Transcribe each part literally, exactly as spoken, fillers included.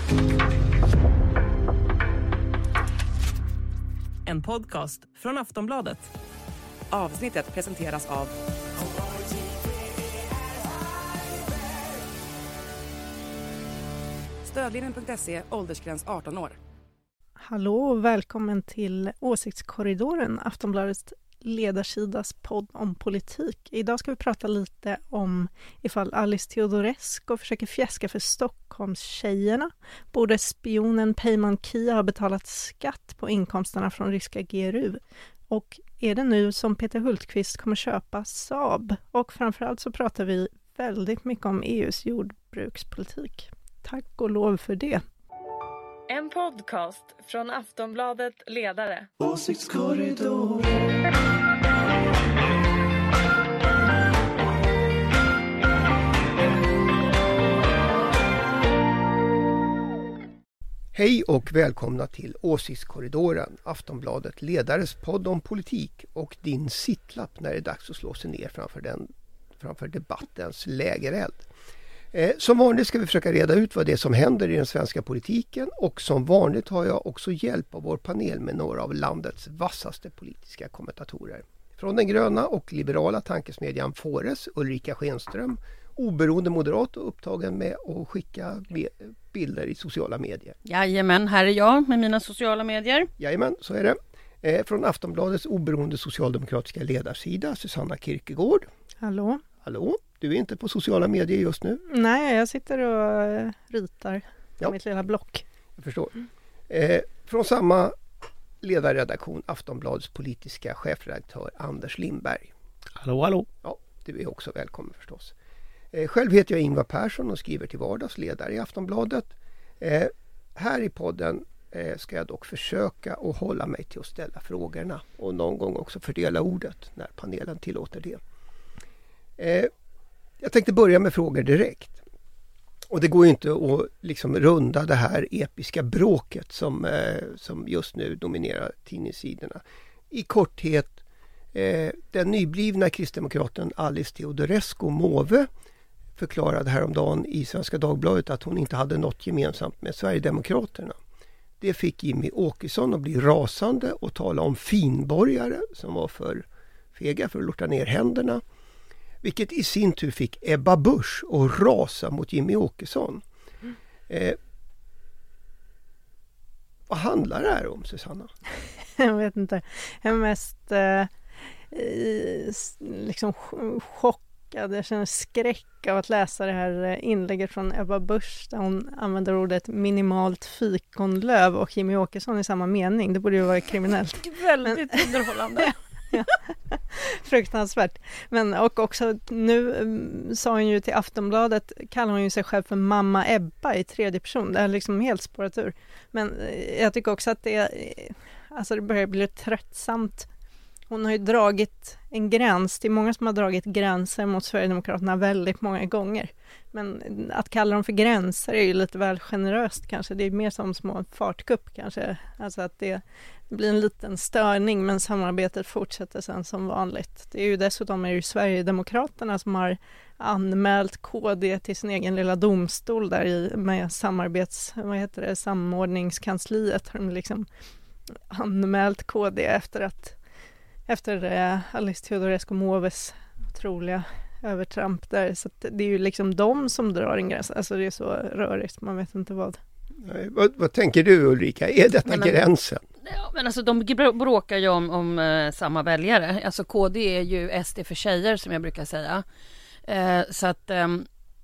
En podcast från Aftonbladet. Avsnittet presenteras av Stödlinjen punkt se, åldersgräns arton år. Hallå och välkommen till Åsiktskorridoren, Aftonbladets ledarsidas podd om politik. Idag ska vi prata lite om ifall Alice Teodorescu försöker fjäska för Stockholmstjejerna. Borde spionen Peyman Kia ha betalat skatt på inkomsterna från ryska G R U? Och är det nu som Peter Hultqvist kommer köpa Saab? Och framförallt så pratar vi väldigt mycket om E U:s jordbrukspolitik. Tack och lov för det. En podcast från Aftonbladet Ledare. Åsiktskorridor. Hej och välkomna till Åsiktskorridoren, Aftonbladet Ledares podd om politik och din sittlapp när det är dags att slå sig ner framför, den, framför debattens lägereld. Eh, som vanligt ska vi försöka reda ut vad det är som händer i den svenska politiken, och som vanligt har jag också hjälp av vår panel med några av landets vassaste politiska kommentatorer. Från den gröna och liberala tankesmedjan Fores, Ulrika Schenström, oberoende moderat och upptagen med att skicka bilder i sociala medier. Jajamän, här är jag med mina sociala medier. Jajamän, så är det. Eh, från Aftonbladets oberoende socialdemokratiska ledarsida, Susanna Kierkegaard. Hallå. Hallå, du är inte på sociala medier just nu? Nej, jag sitter och ritar på ja. mitt lilla block. Jag förstår. Eh, från samma ledarredaktion, Aftonbladets politiska chefredaktör Anders Lindberg. Hallå, hallå. Ja, du är också välkommen förstås. Eh, själv heter jag Ingvar Persson och skriver till vardags ledare i Aftonbladet. Eh, här i podden eh, ska jag dock försöka att hålla mig till att ställa frågorna och någon gång också fördela ordet när panelen tillåter det. Eh, jag tänkte börja med frågor direkt. Och det går ju inte att liksom runda det här episka bråket som, eh, som just nu dominerar tidningssidorna. I korthet, eh, den nyblivna kristdemokraten Alice Teodorescu Måwe förklarade häromdagen i Svenska Dagbladet att hon inte hade något gemensamt med Sverigedemokraterna. Det fick Jimmy Åkesson att bli rasande och tala om finborgare som var för fega för att lorta ner händerna. Vilket i sin tur fick Ebba Busch att rasa mot Jimmy Åkesson. Eh, vad handlar det här om, Susanna? Jag vet inte. Jag är mest eh, liksom chockad. Jag känner skräck av att läsa det här inlägget från Ebba Busch där hon använder ordet minimalt fikonlöv och Jimmy Åkesson i samma mening. Det borde ju vara kriminellt. Väldigt underhållande. Ja. Fruktansvärt. Men och också nu um, sa hon ju till Aftonbladet, kallar hon ju sig själv för mamma Ebba i tredje person. Det är liksom helt spårat ur. Men uh, jag tycker också att det uh, alltså det börjar bli tröttsamt. Hon har ju dragit en gräns. Det är många som har dragit gränser mot Sverigedemokraterna väldigt många gånger. Men att kalla dem för gränser är ju lite väl generöst kanske. Det är mer som små fartkupp kanske. Alltså att det blir en liten störning men samarbetet fortsätter sen som vanligt. Det är ju dessutom är det ju Sverigedemokraterna som har anmält K D till sin egen lilla domstol där i med samarbets, vad heter det, samordningskansliet har de liksom anmält K D efter att efter eh, Alice Teodorescu Måves otroliga övertramp där. Så att det är ju liksom de som drar en gräns. Alltså det är så rörigt, man vet inte vad. Nej, vad, vad tänker du, Ulrika? Är detta men, gränsen? Ja, men alltså de bråkar ju om, om uh, samma väljare. Alltså K D är ju S D för tjejer som jag brukar säga. Uh, så att um,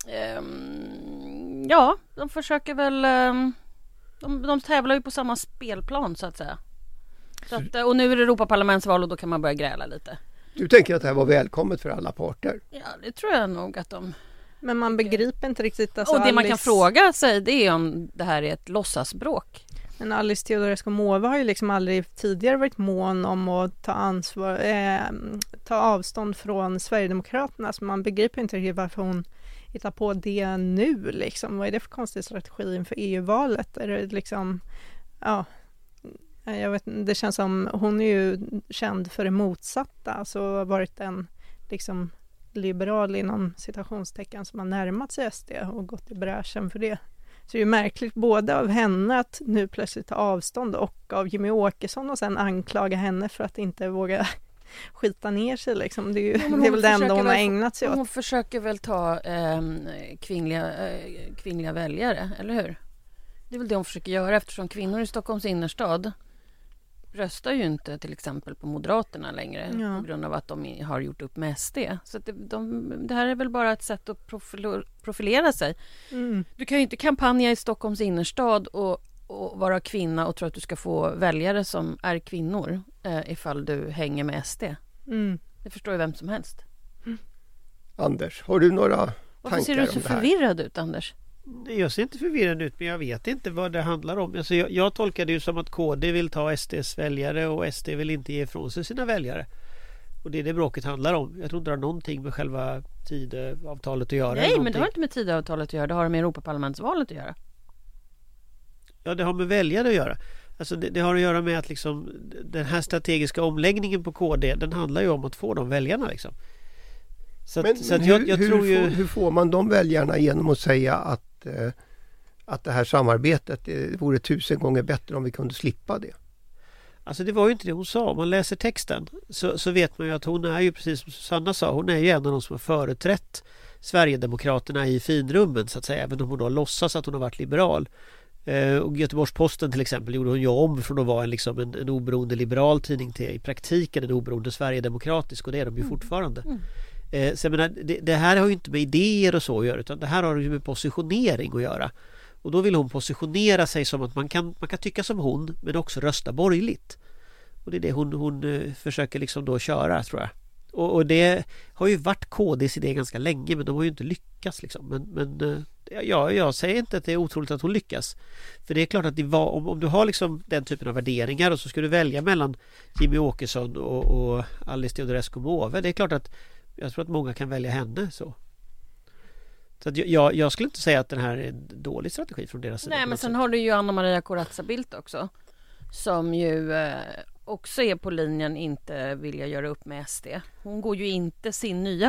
um, ja, de försöker väl um, de, de tävlar ju på samma spelplan så att säga. Så att, och nu är det Europaparlamentsval och då kan man börja gräla lite. Du tänker att det här var välkommet för alla parter? Ja, det tror jag nog att de... Men man begriper inte riktigt... Alltså och det Alice... man kan fråga sig det är om det här är ett låtsasbråk. Men Alice Teodorescu Måwe har ju liksom aldrig tidigare varit mån om att ta ansvar, eh, ta avstånd från Sverigedemokraterna. Så man begriper inte riktigt varför hon hittar på det nu. Liksom. Vad är det för konstig strategi inför E U-valet? Är det liksom... Ja... Jag vet, det känns som hon är ju känd för det motsatta, alltså varit en liksom liberal inom citationstecken som har närmat sig S D och gått i bräschen för det. Så det är ju märkligt både av henne att nu plötsligt ta avstånd och av Jimmy Åkesson och sen anklaga henne för att inte våga skita ner sig liksom. Det är, ju, ja, det är väl det enda hon väl, har ägnat sig åt. Hon försöker väl ta eh, kvinnliga, eh, kvinnliga väljare, eller hur? Det är väl det hon försöker göra eftersom kvinnor i Stockholms innerstad röstar ju inte till exempel på Moderaterna längre ja. På grund av att de har gjort upp med S D. Så att det, de, det här är väl bara ett sätt att profil, profilera sig. Mm. Du kan ju inte kampanja i Stockholms innerstad och, och vara kvinna och tro att du ska få väljare som är kvinnor eh, ifall du hänger med S D. Mm. Det förstår ju vem som helst. Mm. Anders, har du några tankar om det här? Varför ser du så förvirrad ut, Anders? Jag ser inte förvirrad ut, men jag vet inte vad det handlar om. Alltså jag, jag tolkar det ju som att K D vill ta S Ds väljare och S D vill inte ge ifrån sig sina väljare. Och det är det bråket handlar om. Jag tror inte det har någonting med själva tidavtalet att göra. Nej, men det har inte med tidavtalet att göra. Det har med Europaparlamentsvalet att göra. Ja, det har med väljare att göra. Alltså det, det har att göra med att liksom, den här strategiska omläggningen på K D, den handlar ju om att få de väljarna liksom. Så men att, så att hur, jag, jag hur, tror ju... får, hur får man de väljarna genom att säga att, eh, att det här samarbetet eh, vore tusen gånger bättre om vi kunde slippa det? Alltså det var ju inte det hon sa. Om man läser texten så, så vet man ju att hon är ju, precis som Sanna sa, hon är ju en av de som har företrätt Sverigedemokraterna i finrummen så att säga, även om hon då låtsas att hon har varit liberal. Eh, och Göteborgs-Posten till exempel gjorde hon ju om från att vara en, liksom en, en oberoende liberal tidning till i praktiken en oberoende Sverigedemokratisk, och det är de ju mm. fortfarande. Mm. Eh, så jag menar, det, det här har ju inte med idéer och så att göra, utan det här har ju med positionering att göra. Och då vill hon positionera sig som att man kan, man kan tycka som hon men också rösta borgerligt. Och det är det hon, hon uh, försöker liksom då köra, tror jag. Och, och det har ju varit K D:s idé ganska länge, men de har ju inte lyckats liksom. Men, men uh, ja, jag säger inte att det är otroligt att hon lyckas. För det är klart att det var, om, om du har liksom den typen av värderingar och så ska du välja mellan Jimmy Åkesson och, och Alice Teodorescu Måwe, det är klart att jag tror att många kan välja henne så. Så att jag, jag skulle inte säga att den här är en dålig strategi från deras sida. Nej, men sen sätt. Har du ju Anna Maria Corazza Bildt också. Som ju eh, också är på linjen inte vilja göra upp med S D. Hon går ju inte sin nya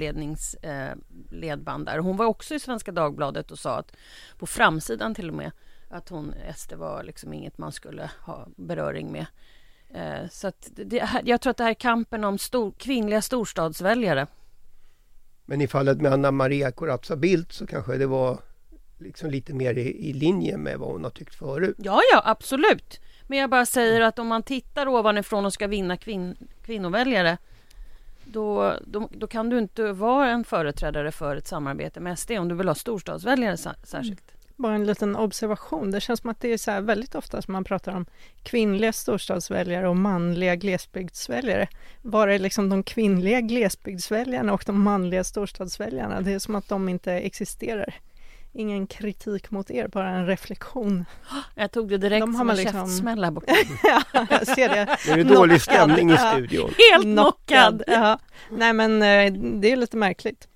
partiledningsledband eh, där. Hon var också i Svenska Dagbladet och sa att på framsidan till och med att hon S D var liksom inget man skulle ha beröring med. Eh, så att det, jag tror att det här är kampen om stor, kvinnliga storstadsväljare. Men i fallet med Anna Maria Corazza Bildt så kanske det var liksom lite mer i, i linje med vad hon har tyckt förut. Ja, ja, absolut. Men jag bara säger att om man tittar ovanifrån och ska vinna kvin, kvinnoväljare då, då, då kan du inte vara en företrädare för ett samarbete med S D om du vill ha storstadsväljare särskilt. Mm. Bara en liten observation. Det känns som att det är så här väldigt ofta som man pratar om kvinnliga storstadsväljare och manliga glesbygdsväljare. Var är liksom de kvinnliga glesbygdsväljarna och de manliga storstadsväljarna? Det är som att de inte existerar. Ingen kritik mot er, bara en reflektion. Jag tog det direkt de som en liksom... käftsmäll här borta. Ja, jag ser det. Det är dålig stämning i studion. Helt knockad. Ja. Nej, men det är lite märkligt.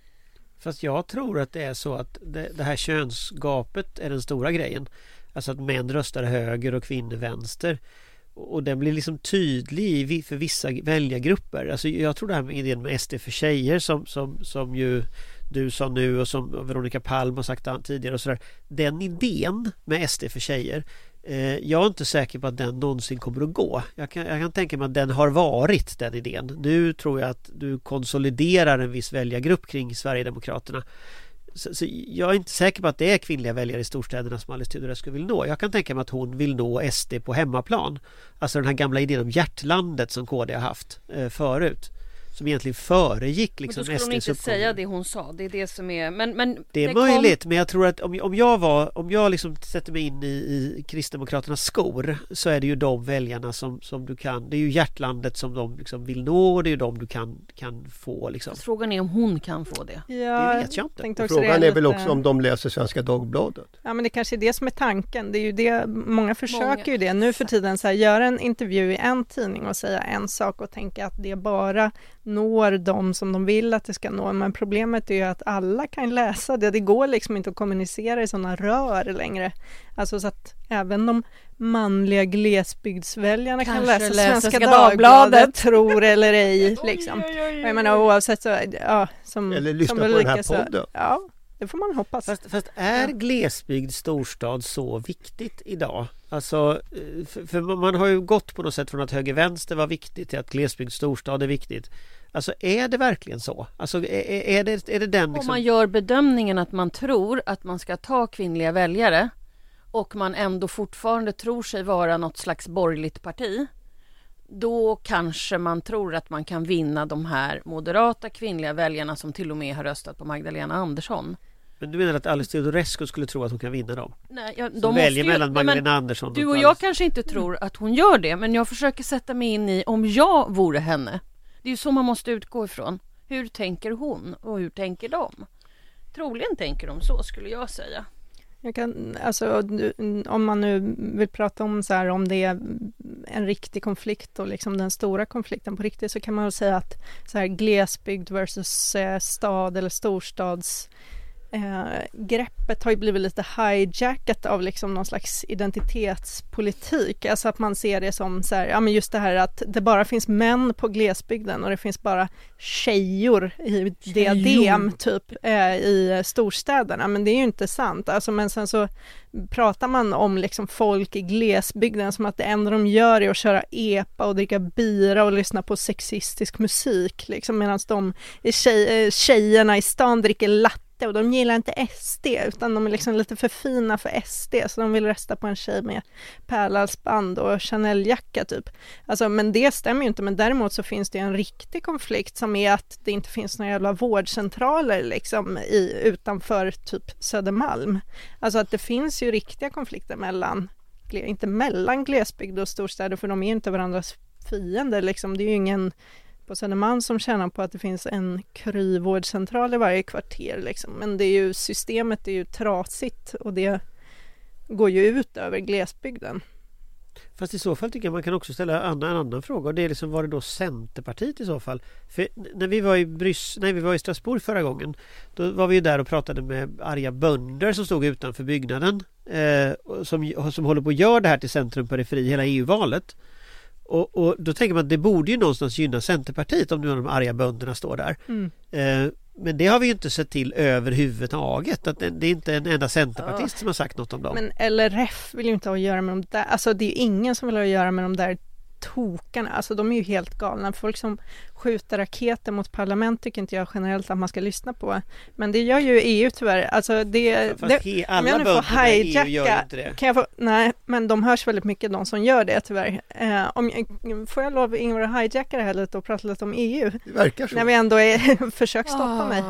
Fast jag tror att det är så att det, det här könsgapet är den stora grejen. Alltså att män röstar höger och kvinnor vänster. Och den blir liksom tydlig för vissa väljargrupper. Alltså jag tror det här med idén med S D för tjejer som, som, som ju du sa nu och som Veronica Palm har sagt tidigare och sådär. Den idén med S D för tjejer, eh, jag är inte säker på att den någonsin kommer att gå. Jag kan, jag kan tänka mig att den har varit den idén. Nu tror jag att du konsoliderar en viss väljargrupp kring Sverigedemokraterna. Så, så jag är inte säker på att det är kvinnliga väljare i storstäderna som Alice Teodorescu vill nå. Jag kan tänka mig att hon vill nå S D på hemmaplan. Alltså den här gamla idén om hjärtlandet som K D har haft eh, förut. Som egentligen föregick liksom S D:s uppgång. Då skulle hon inte uppgång. säga det hon sa. Det är det som är... Men, men det är det möjligt, kom... men jag tror att om, om jag var om jag liksom sätter mig in i, i Kristdemokraternas skor så är det ju de väljarna som, som du kan... Det är ju hjärtlandet som de liksom vill nå och det är ju de du kan, kan få. Liksom. Frågan är om hon kan få det. Ja, det vet jag inte. Frågan är väl också om de läser Svenska Dagbladet. Ja, men det kanske är det som är tanken. Det är ju det, många försöker många. ju det. Nu för tiden så här, göra en intervju i en tidning och säga en sak och tänka att det bara når de som de vill att det ska nå. Men problemet är ju att alla kan läsa det. Det går liksom inte att kommunicera i sådana rör längre. Alltså så att även de manliga glesbygdsväljarna kan läsa Svenska, Svenska Dagbladet, Dagbladet, tror eller ej. Liksom. Jag menar, oavsett så, ja, som, eller lyssna som på den här så, podden. ja, Det får man hoppas. Fast, fast är glesbygd, storstad så viktigt idag? Alltså, för, för man har ju gått på något sätt från att höger-vänster var viktigt till att glesbygd, storstad är viktigt. Alltså är det verkligen så? Alltså är, är, det, är det den liksom... Om man gör bedömningen att man tror att man ska ta kvinnliga väljare och man ändå fortfarande tror sig vara något slags borgerligt parti, då kanske man tror att man kan vinna de här moderata kvinnliga väljarna som till och med har röstat på Magdalena Andersson. Men du menar att Alice Teodorescu skulle tro att hon kan vinna dem? Nej, ja, de de väljer ju, mellan Magdalena men, Andersson och du och Alice. jag kanske inte tror att hon gör det, men jag försöker sätta mig in i om jag vore henne. Det är ju så man måste utgå ifrån. Hur tänker hon och hur tänker de? Troligen tänker de så, skulle jag säga. Jag kan, alltså, om man nu vill prata om så här, om det är en riktig konflikt och liksom den stora konflikten på riktigt, så kan man väl säga att så här, glesbygd versus eh, stad eller storstads eh, greppet har ju blivit lite hijackat av liksom någon slags identitetspolitik. Alltså att man ser det som så här, ja men just det här att det bara finns män på glesbygden och det finns bara tjejor i diadem typ eh, i storstäderna. Men det är ju inte sant. Alltså, men sen så pratar man om liksom folk i glesbygden som att det enda de gör är att köra epa och dricka bira och lyssna på sexistisk musik. Liksom, medan de tjej, tjejerna i stan dricker latte och de gillar inte S D utan de är liksom lite för fina för S D, så de vill rösta på en tjej med pärlhalsband och Chanel-jacka typ. Alltså, men det stämmer ju inte, men däremot så finns det en riktig konflikt som är att det inte finns några jävla vårdcentraler liksom i, utanför typ Södermalm. Alltså att det finns ju riktiga konflikter mellan, inte mellan glesbygd och storstäder, för de är ju inte varandras fiender liksom. Det är ju ingen på Södermalm som tjänar på att det finns en kryvårdscentral i varje kvarter liksom. Men det är ju, systemet är ju trasigt och det går ju ut över glesbygden. Fast i så fall tycker jag man kan också ställa en annan, annan fråga, och det är liksom, var det då Centerpartiet i så fall? För när vi var i Brys, när vi var i Strasbourg förra gången, då var vi ju där och pratade med arga bönder som stod utanför byggnaden eh, som, som håller på att göra det här till centrum periferi hela E U-valet. Och, och då tänker man att det borde ju någonstans gynna Centerpartiet om nu de arga bönderna står där. Mm. Eh, men det har vi ju inte sett till överhuvudtaget. Att det, det är inte en enda centerpartist ja. som har sagt något om dem. Men L R F vill ju inte ha att göra med de där. Alltså det är ju ingen som vill ha att göra med de där tokarna. Alltså de är ju helt galna. Folk som skjuter raketer mot parlament tycker inte jag generellt att man ska lyssna på. Men det gör ju E U tyvärr. Alltså det, Fast det, he, alla bönderna i E U gör inte det. Kan jag få, nej, men de hörs väldigt mycket, de som gör det tyvärr. Eh, om, får jag lov Ingvar att hijacka det här lite och prata lite om E U? Det verkar så. När vi ändå är, försök stoppa mig.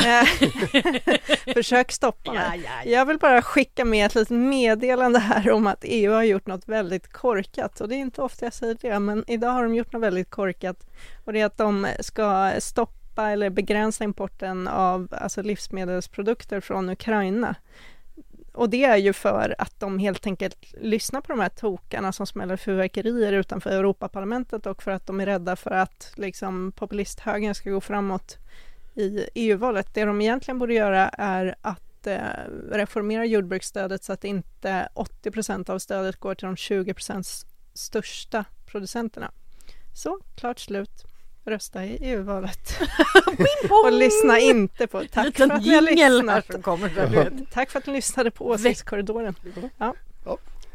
försök stoppa mig. Ja, ja, ja. Jag vill bara skicka med ett litet meddelande här om att E U har gjort något väldigt korkat. Och det är inte ofta jag säger det, men idag har de gjort något väldigt korkat. Och det är att de ska stoppa eller begränsa importen av alltså livsmedelsprodukter från Ukraina. Och det är ju för att de helt enkelt lyssnar på de här tokarna som smäller fyrverkerier utanför Europaparlamentet, och för att de är rädda för att liksom, populisthögern ska gå framåt i E U-valet. Det de egentligen borde göra är att eh, reformera jordbruksstödet så att inte åttio procent av stödet går till de tjugo procent största producenterna. Så, klart slut. Rösta i E U-valet. Och lyssna inte på. Tack för att ni lyssnade. Tack för att ni lyssnade på Åsiktskorridoren. Ja. Ja.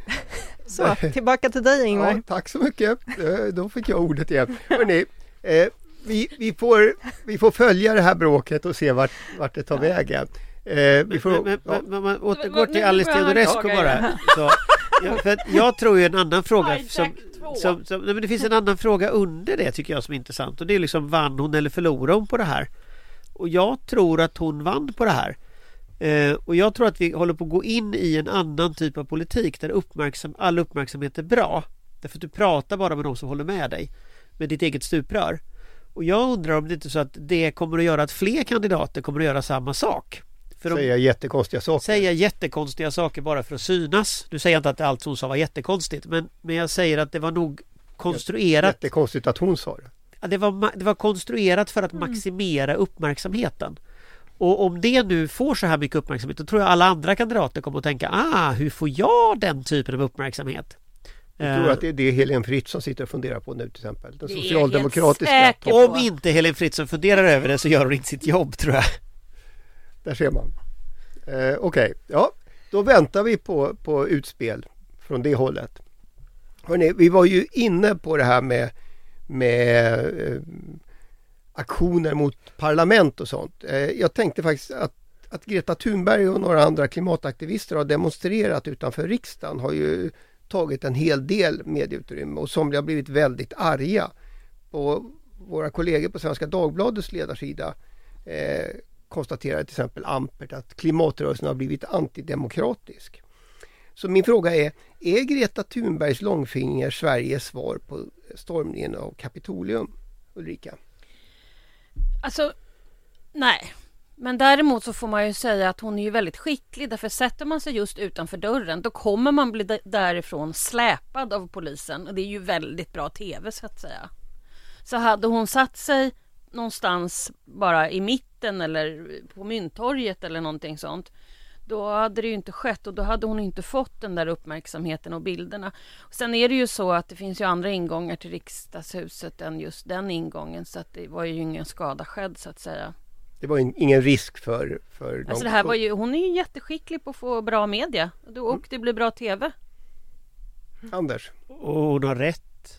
Så, tillbaka till dig, Ingvar. Ja, tack så mycket. Då fick jag ordet igen. Hörrni, eh, vi, vi, får, vi får följa det här bråket och se vart, vart det tar vägen. Eh, vi får, men, ja. men, man återgår till Alice Teodorescu bara. Så, ja, för jag tror ju en annan fråga som, som, som, nej, men det finns en annan fråga under det tycker jag som är intressant, och det är liksom, vann hon eller förlorade hon på det här? Och jag tror att hon vann på det här. Eh, och jag tror att vi håller på att gå in i en annan typ av politik där uppmärksam, all uppmärksamhet är bra. Därför att du pratar bara med de som håller med dig, med ditt eget stuprör. Och jag undrar om det inte är så att det kommer att göra att fler kandidater kommer att göra samma sak. För de säga jättekonstiga saker. Säga jättekonstiga saker bara för att synas. Du säger inte att allt hon sa var jättekonstigt, men, men jag säger att det var nog konstruerat. Jättekonstigt att hon sa det. Ja, det, var, det var konstruerat för att mm. maximera uppmärksamheten. Och om det nu får så här mycket uppmärksamhet, då tror jag alla andra kandidater kommer att tänka, ah, hur får jag den typen av uppmärksamhet? Jag tror att det är det Helene Fritzon sitter och funderar på nu till exempel. Den socialdemokratiska. Om inte Helene Fritzon funderar över det så gör hon inte sitt jobb, tror jag. Där ser man. Eh, Okej, okay. Ja, då väntar vi på, på utspel från det hållet. Hörrni, vi var ju inne på det här med, med eh, aktioner mot parlament och sånt. Eh, jag tänkte faktiskt att, att Greta Thunberg och några andra klimataktivister har demonstrerat utanför riksdagen har ju tagit en hel del medieutrymme och somliga har blivit väldigt arga. Och våra kollegor på Svenska Dagbladets ledarsida eh, konstaterar till exempel Ampert att klimatrörelsen har blivit antidemokratisk. Så min fråga är, är Greta Thunbergs långfinger Sveriges svar på stormningen av Kapitolium? Ulrika? Alltså, nej. Men däremot så får man ju säga att hon är ju väldigt skicklig. Därför sätter man sig just utanför dörren, då kommer man bli därifrån släpad av polisen. Och det är ju väldigt bra tv så att säga. Så hade hon satt sig någonstans bara i mitten eller på Mynttorget eller någonting sånt, då hade det ju inte skett och då hade hon inte fått den där uppmärksamheten och bilderna. Och sen är det ju så att det finns ju andra ingångar till riksdagshuset än just den ingången, så att det var ju ingen skada skedd så att säga. Det var in, ingen risk för... för alltså det här var ju, hon är ju jätteskicklig på att få bra media och mm. det blir bra tv. Anders? Och hon har rätt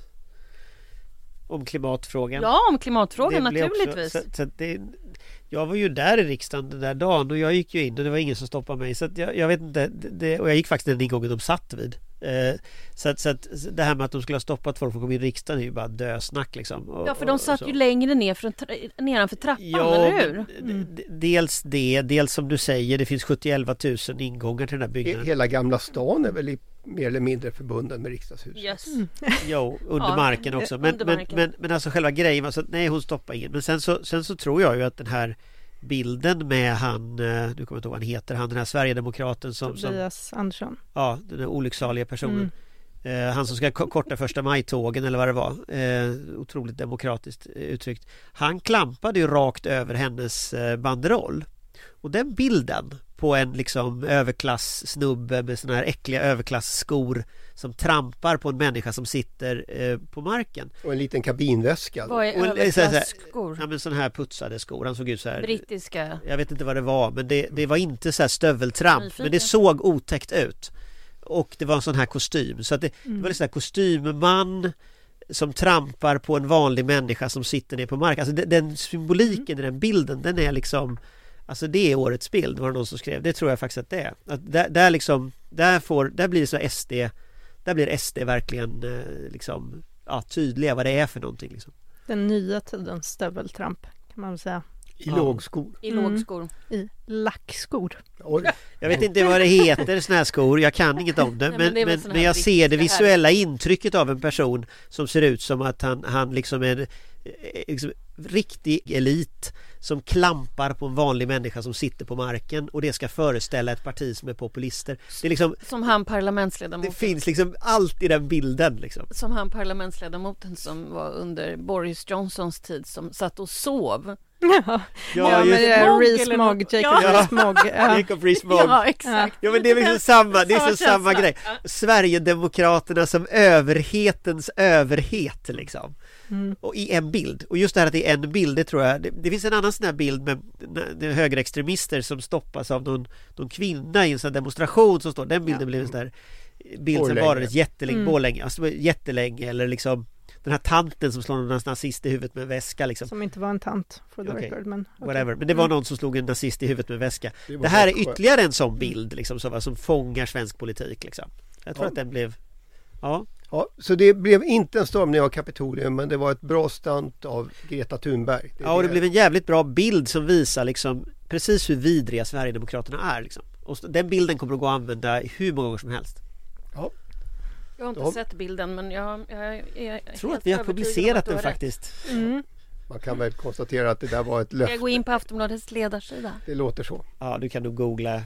om klimatfrågan. Ja, om klimatfrågan naturligtvis. Också, så, så det, jag var ju där i riksdagen den där dagen och jag gick ju in och det var ingen som stoppade mig. Så att jag, jag vet inte, det, och jag gick faktiskt den ingången de satt vid. Eh, så, att, så att det här med att de skulle ha stoppat folk från att komma in i riksdagen är ju bara dösnack liksom. Och, ja, för de satt ju längre ner från tra- nedanför trappan, ja, eller hur? Mm. D- dels det, dels som du säger, det finns sjuttioelva tusen ingångar till den här byggnaden. Hela Gamla stan är väl i, mer eller mindre förbunden med riksdagshuset. Yes. Mm. Jo, under ja, marken också. Men, under marken. Men, men, men alltså själva grejen var så att nej, hon stoppade ingen. Men sen så, sen så tror jag ju att den här bilden med han, nu kommer jag inte ihåg vad han heter, han den här Sverigedemokraten som... Tobias som, Andersson. Ja, den där olycksaliga personen. Mm. Eh, han som ska k- korta första majtågen eller vad det var. Eh, otroligt demokratiskt uttryckt. Han klampade ju rakt över hennes eh, banderoll. Och den bilden på en liksom överklass-snubbe med såna här äckliga överklassskor som trampar på en människa som sitter eh, på marken. Och en liten kabinväska. Vad är överklassskor? Ja, men sådana här putsade skor. Han såg ut så här. Brittiska. Jag vet inte vad det var, men det, det var inte så här stöveltramp. Nyfiken. Men det såg otäckt ut. Och det var en sån här kostym. Så att det, mm. det var en sån här kostymman som trampar på en vanlig människa som sitter ner på marken. Alltså den, den symboliken mm. i den bilden, den är liksom... Alltså det är årets bild, var det någon som skrev. Det tror jag faktiskt att det är. Att där, där, liksom, där, får, där blir det så S D, där blir S D verkligen eh, liksom, ja, tydliga vad det är för någonting. Liksom. Den nya tidens stöveltramp kan man väl säga. I ja. lågskor. I lågskor. Mm. I lackskor. Oj. Jag vet inte vad det heter, såna här skor. Jag kan inget om det. Nej, men, men, men, men jag ser det visuella intrycket av en person som ser ut som att han, han liksom är liksom, riktig elit som klampar på en vanlig människa som sitter på marken, och det ska föreställa ett parti som är populister. Det är liksom, som han parlamentsledamoten. Det finns liksom allt i den bilden liksom. Som han parlamentsledamoten som var under Boris Johnsons tid som satt och sov. Ja, ja, ja men det är Rees-Mogg, Jacob ja. Rees-Mogg. Ja. Jacob Rees-Mogg. Ja, exakt. Ja, men det är liksom samma, det är så samma grej. Sverigedemokraterna som överhetens överhet liksom. Mm. Och i en bild. Och just det här att det är en bild, det tror jag det, det finns en annan sån här bild med, med högerextremister som stoppas av någon, någon kvinna i en sån demonstration som står, den bilden ja. blev en sån där bild som varades jättelänge, mm. Borlänge, alltså jättelänge, eller liksom den här tanten som slår någon nazist i huvudet med en väska liksom. Som inte var en tant for the okay. record, men okay. Whatever. Men det var någon som slog en nazist i huvudet med en väska. Det, det här är ytterligare en sån bild liksom, som, som fångar svensk politik liksom. Jag tror ja. att den blev ja. Ja, så det blev inte en stormning av Kapitolium, men det var ett bra stunt av Greta Thunberg. Det ja, och det, det blev en jävligt bra bild som visar liksom precis hur vidriga Sverigedemokraterna är liksom. Och den bilden kommer att gå att använda hur många gånger som helst. Ja. Jag har inte ja. sett bilden, men jag, jag, jag, jag, jag tror att vi har publicerat den faktiskt. Mm. Man kan väl konstatera att det där var ett löfte. Jag går in på Aftonbladets ledarsida. Det låter så. Ja, du kan nog googla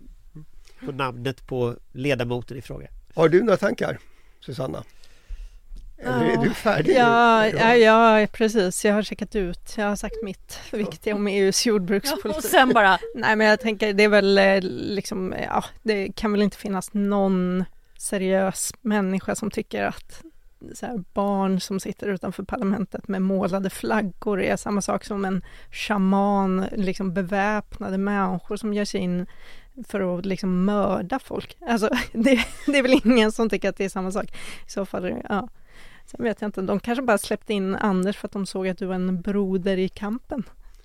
på namnet på ledamoten i fråga. Har du några tankar, Susanna? Eller är du färdig? Ja, ja, ja, precis. Jag har checkat ut. Jag har sagt mitt viktiga om E U:s jordbrukspolitik. Ja, och sen bara... Nej, men jag tänker, det är väl liksom, ja, det kan väl inte finnas någon seriös människa som tycker att så här, barn som sitter utanför parlamentet med målade flaggor är samma sak som en shaman, liksom beväpnade människor som ger sig in för att liksom mörda folk. Alltså, det, det är väl ingen som tycker att det är samma sak. I så fall, ja. Sen vet jag inte, de kanske bara släppte in Anders för att de såg att du var en broder i kampen.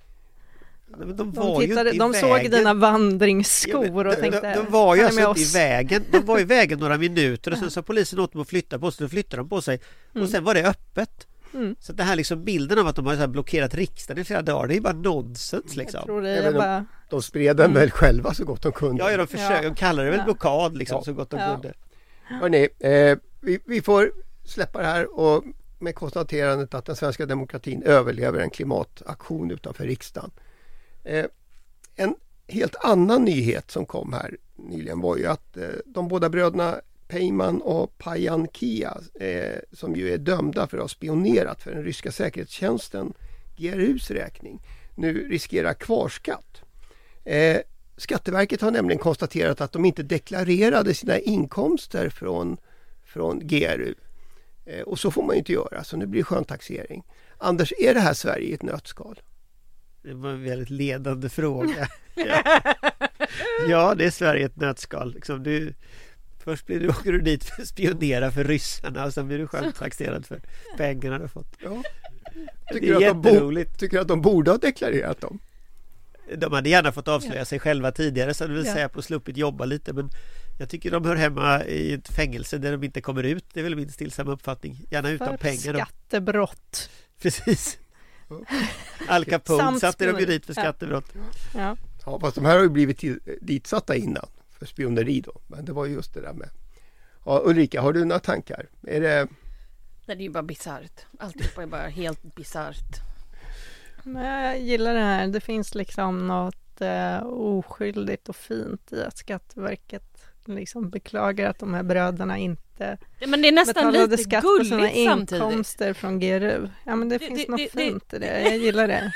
Men de, de, tittade, de såg dina vandringsskor ja, och de, tänkte... De, de var ju alltså inte i vägen. De var i vägen några minuter och sen sa polisen åt dem att flytta på sig. Då flyttade de på sig. Och mm. sen var det öppet. Mm. Så det här liksom bilden av att de har så här blockerat riksdagen i flera dagar, det är bara nonsens liksom. Jag tror det ja, är de, bara... de spred den mm. väl själva så gott de kunde. Ja, ja de försökte. Ja. De kallar det väl ja. blockad liksom ja. så gott de ja. kunde. Hörrni, eh, vi, vi får släppa det här och med konstaterandet att den svenska demokratin överlever en klimataktion utanför riksdagen. Eh, en helt annan nyhet som kom här nyligen var ju att eh, de båda bröderna Peyman och Payan Kia eh, som ju är dömda för att ha spionerat för den ryska säkerhetstjänsten G R U:s räkning nu riskerar kvarskatt. Eh, Skatteverket har nämligen konstaterat att de inte deklarerade sina inkomster från, från G R U. Eh, och så får man ju inte göra, så nu blir det sköntaxering. Anders, är det här Sverige i ett nötskal? Det var en väldigt ledande fråga. ja. ja, det är Sverige i ett nötskal. Liksom du, först blir du, åker du dit för att spionera för ryssarna och sen blir du sköntaxerad för pengarna du har fått. Ja. Tycker, det är att de jätteroligt. bo, tycker att de borde ha deklarerat dem? De hade gärna fått avslöja ja. sig själva tidigare så det vill ja. säga på sluppit jobba lite, men jag tycker de hör hemma i ett fängelse där de inte kommer ut. Det är väl min stillsamma uppfattning. Gärna utan för pengar. Skattebrott. Precis. Al Capone satte de ju dit för skattebrott. Ja. Ja, fast de här har ju blivit till, ditsatta innan för spioneri då. Men det var ju just det där med. Ja, Ulrika, har du några tankar? Är det... Det är ju bara bizarrt. Alltihopa är bara helt bizarrt. Men jag gillar det här. Det finns liksom något eh, oskyldigt och fint i att Skatteverket liksom beklagar att de här bröderna inte ja, men det är nästan betalade lite skatt på sina gulligt inkomster samtidigt. från G R U. Ja, men det, Det- finns det- något det- fint i det. Jag gillar det.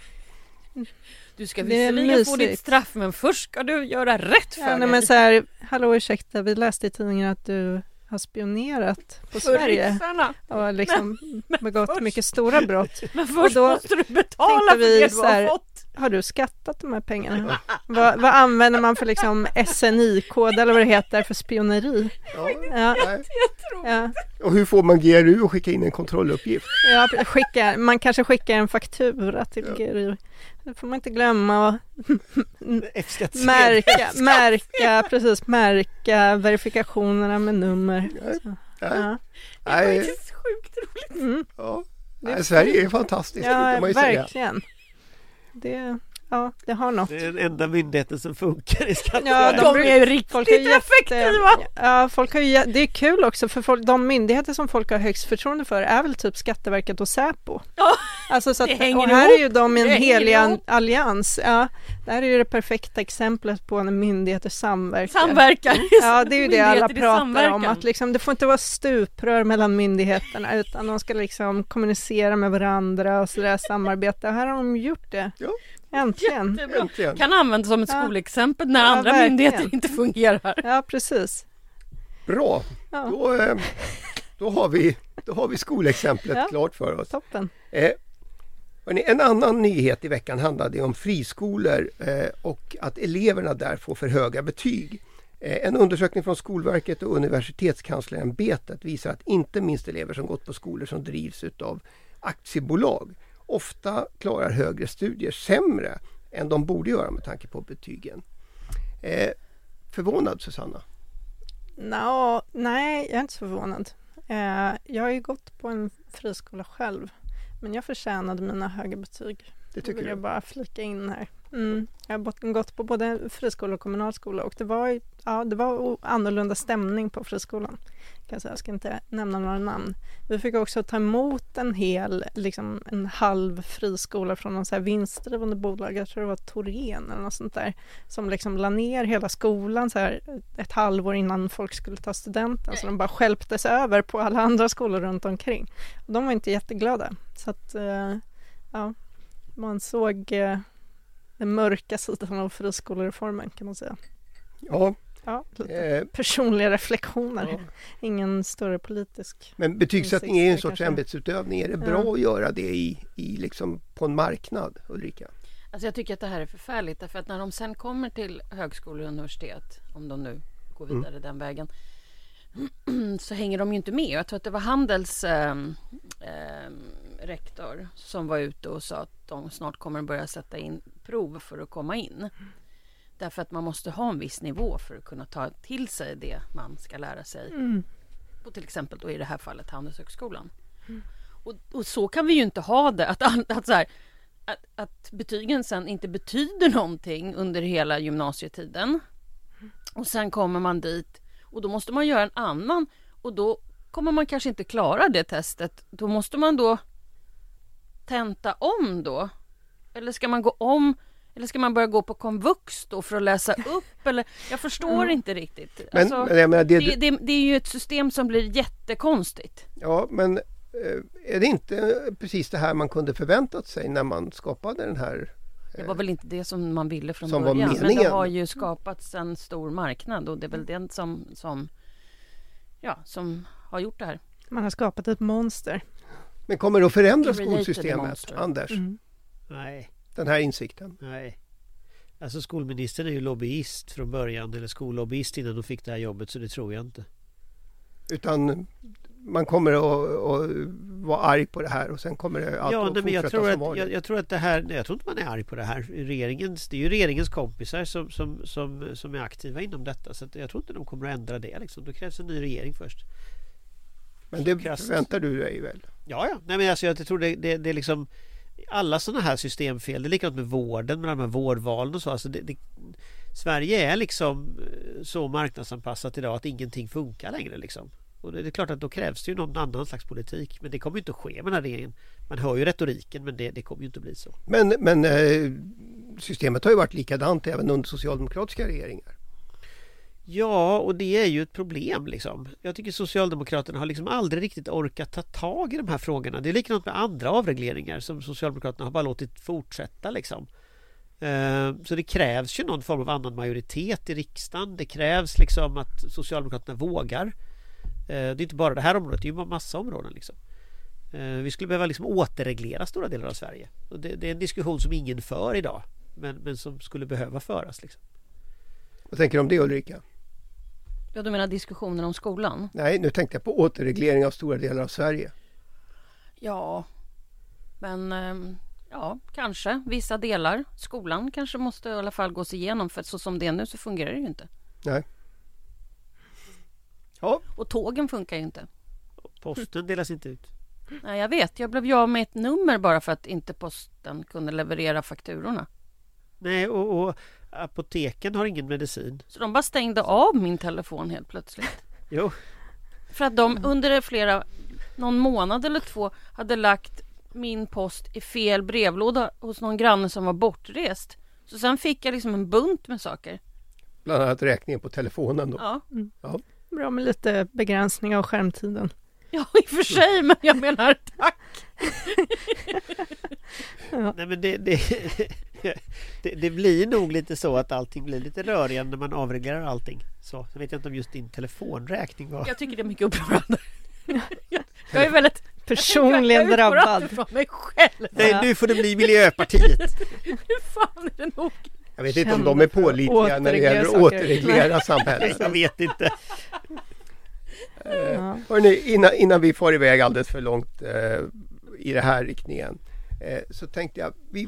Du ska Det är visserligen få mysigt. ditt straff, men först ska du göra rätt för Ja, nej, dig. men så här, hallå ursäkta, vi läste i tidningen att du har spionerat på För Sverige ryssarna. och liksom men begått först- mycket stora brott. Men först då måste du betala tänkte för vi det du så här- har fått. Har du skattat de här pengarna? vad, vad använder man för liksom S N I-kod eller vad det heter för spioneri? Ja, Ja, nej. ja, Och hur får man G R U att skicka in en kontrolluppgift? ja, skicka, man kanske skickar en faktura till Ja. G R U. Det får man inte glömma att F-skattsedel. märka, märka, precis, märka verifikationerna med nummer. Nej. Så, Nej. ja. Det var Nej, faktiskt sjukt roligt. Mm. ja. Det är Nej, Sverige är fantastiskt, det Ja, kan man ju säga. verkligen. Det, ja, det har något. Det är den enda myndigheten som funkar i Ja, Skatteverket. De är ju riktigt Folk är jätte, effektiva. ja, folk har ju, det är kul också för folk, de myndigheter som folk har högst förtroende för är väl typ Skatteverket och Säpo. Ja, Alltså så att, det hänger och här ihop. är ju de i en Det hänger helig an- ihop. allians. Ja, det här är ju det perfekta exemplet på när myndigheter samverkar. Samverkar. Ja, det är ju det alla Myndigheter i pratar om, samverkan. att liksom, det får inte vara stuprör mellan myndigheterna utan de ska liksom kommunicera med varandra och sådär, samarbeta. Här har de gjort det. Ja. Äntligen. Jättebra. Äntligen. Kan användas som ett Ja. skolexempel när Ja, andra verkligen. myndigheter inte fungerar. Ja, precis. Bra, Ja, då, eh, då, har vi, då har vi skolexemplet Ja. klart för oss. toppen. Eh, hörni, en annan nyhet i veckan handlade om friskolor eh, och att eleverna där får för höga betyg. Eh, en undersökning från Skolverket och Universitetskanslerämbetet visar att inte minst elever som gått på skolor som drivs av aktiebolag ofta klarar högre studier sämre än de borde göra med tanke på betygen. Eh, förvånad, Susanna? Nå, nej, jag är inte så förvånad. Eh, jag har ju gått på en friskola själv, men jag förtjänade mina höga betyg. Det Det tycker vill jag du? bara flika in här. Mm. Jag har bott- gått på både friskola och kommunalskola och det var, ja, det var o- annorlunda stämning på friskolan. Kan jag, säga. Jag ska inte nämna några namn. Vi fick också ta emot en hel, liksom en halv friskola från någon så här vinstdrivande bolag. Jag tror det var Torén eller något sånt där. Som liksom la ner hela skolan så här ett halvår innan folk skulle ta studenten. Så de bara stjälptes över på alla andra skolor runt omkring. Och de var inte jätteglada. Så att, eh, ja, man såg eh, den mörka sidan av friskolereformen kan man säga. Ja, Ja, lite eh, personliga reflektioner. ja. Ingen större politisk. Men betygssättning är ju en Insikter sorts kanske. ämbetsutövning. Är det bra Ja. att göra det i, i liksom på en marknad, Ulrika? Alltså jag tycker att det här är förfärligt. Därför att när de sen kommer till högskolor och universitet, om de nu går vidare mm. den vägen, så hänger de ju inte med. Jag tror att det var Handels eh, eh, rektor som var ute och sa att de snart kommer att börja sätta in prov för att komma in. Mm. Därför att man måste ha en viss nivå för att kunna ta till sig det man ska lära sig. Mm. På till exempel då i det här fallet Handelshögskolan. Mm. Och, och så kan vi ju inte ha det. Att, att, så här, att, att betygen sen inte betyder någonting under hela gymnasietiden. Och sen kommer man dit och då måste man göra en annan. Och då kommer man kanske inte klara det testet. Då måste man då tenta om då. Eller ska man gå om... Eller ska man börja gå på komvux då för att läsa upp? Eller, jag förstår mm. inte riktigt. Men, alltså, men, men det, det, det, det är ju ett system som blir jättekonstigt. Ja, men är det inte precis det här man kunde förväntat sig när man skapade den här... Det var väl inte det som man ville från som början. Var men det har ju skapats en stor marknad och det är väl den som, som, ja, som har gjort det här. Man har skapat ett monster. Men kommer det att förändra skolsystemet, Anders? Mm. Nej. Den här insikten? Nej. Alltså skolministern är ju lobbyist från början, eller skollobbyist innan de fick det här jobbet, så det tror jag inte. Utan man kommer att, att vara arg på det här och sen kommer det allt ja, att nej, men jag tror som att, jag, jag tror att det här, nej, jag tror inte man är arg på det här. Regeringens, det är ju regeringens kompisar som, som, som, som är aktiva inom detta, så att jag tror inte de kommer att ändra det. Liksom. Då krävs en ny regering först. Men det förväntar du dig väl? Ja, ja. Nej, men alltså, jag tror det, det, det är liksom alla sådana här systemfel, det är likadant med vården, med de här vårdvalen och så. Alltså det, det, Sverige är liksom så marknadsanpassat idag att ingenting funkar längre liksom. Och det är klart att då krävs det ju någon annan slags politik. Men det kommer ju inte att ske med den här regeringen. Man hör ju retoriken, men det, det kommer ju inte att bli så. Men, men eh, systemet har ju varit likadant även under socialdemokratiska regeringar. Ja, och det är ju ett problem liksom. Jag tycker Socialdemokraterna har liksom aldrig riktigt orkat ta tag i de här frågorna. Det är likadant med andra avregleringar som Socialdemokraterna har bara låtit fortsätta liksom. Så det krävs ju någon form av annan majoritet i riksdagen. Det krävs liksom att Socialdemokraterna vågar. Det är inte bara det här området, det är ju en massa områden liksom. Vi skulle behöva liksom återreglera stora delar av Sverige. Och det, det är en diskussion som ingen för idag, men, men som skulle behöva föras liksom. Vad tänker du om det, Ulrika? Ja, du menar diskussioner om skolan? Nej, nu tänkte jag på återreglering av stora delar av Sverige. Ja, men ja, kanske vissa delar. Skolan kanske måste i alla fall gås igenom, för så som det är nu så fungerar det ju inte. Nej. Ja. Och tågen funkar ju inte. Posten delas inte ut. Nej, jag vet. Jag blev ju av med ett nummer bara för att inte posten kunde leverera fakturorna. Nej, och, och apoteken har ingen medicin. Så de bara stängde av min telefon helt plötsligt. Jo. För att de under flera, någon månad eller två hade lagt min post i fel brevlåda hos någon granne som var bortrest. Så sen fick jag liksom en bunt med saker. Bland annat räkningen på telefonen då. Ja. Mm. Ja. Bra med lite begränsning av skärmtiden. Ja, i och för sig, men jag menar tack. Ja. Nej, men det, det, det, det blir nog lite så att allting blir lite rörigare när man avreglerar allting. Så jag vet inte om just din telefonräkning var... Jag tycker det är mycket upprörande. Jag är väldigt personligen jag drabbad. Jag från mig själv. Nej, nu får det bli Miljöpartiet. Hur fan är det nog? Jag vet inte om de är pålitliga när det gäller att återreglera samhället. Jag vet inte. Eh, hörrni, innan, innan vi får iväg alldeles för långt eh, i den här riktningen eh, så tänkte jag vi,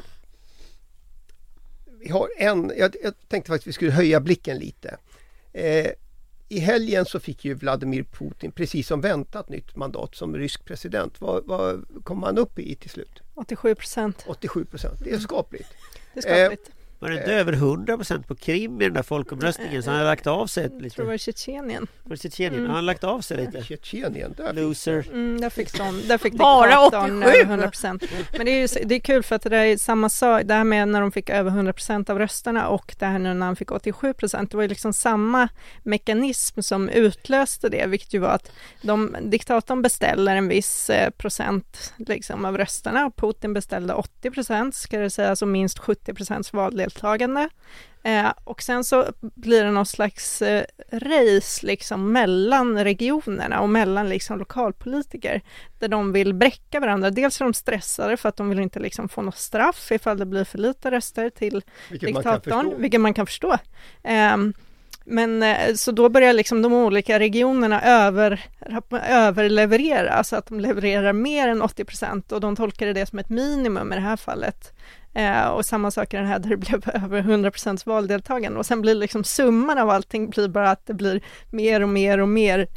vi har en, jag, jag tänkte faktiskt vi skulle höja blicken lite. Eh, I helgen så fick ju Vladimir Putin precis som väntat nytt mandat som rysk president. Vad, vad kom han upp i till slut? åttiosju procent. åttiosju procent, det är skapligt. Det är skapligt. Eh, Var det inte över hundra procent på Krim i den där folkomröstningen, så han har lagt av sig lite? Jag tror det var Tjetjenien. Var det Tjetjenien? Mm. Han har lagt av sig lite. Tjetjenien, där Loser. Mm, där fick de, där fick bara åttiosju över hundra procent. Men det är ju det är kul för att det är samma sak, det här med när de fick över hundra procent av rösterna och det här nu när han fick åttiosju procent, det var ju liksom samma mekanism som utlöste det, vilket ju var att de, diktatorn beställer en viss eh, procent liksom av rösterna och Putin beställde åttio procent, ska det säga, alltså minst sjuttio procents valdeltagande valdeltagande. Eh, och sen så blir det någon slags eh, race liksom mellan regionerna och mellan liksom lokalpolitiker där de vill bräcka varandra. Dels är de stressade för att de vill inte liksom få något straff ifall det blir för lite röster till Vilket diktatorn, man vilket man kan förstå. Eh, men eh, så då börjar liksom de olika regionerna över, överleverera, så att de levererar mer än åttio procent och de tolkar det som ett minimum i det här fallet. Eh, och samma sak i den här där det blev över hundra procent valdeltagande. Och sen blir liksom summan av allting blir bara att det blir mer och mer och mer.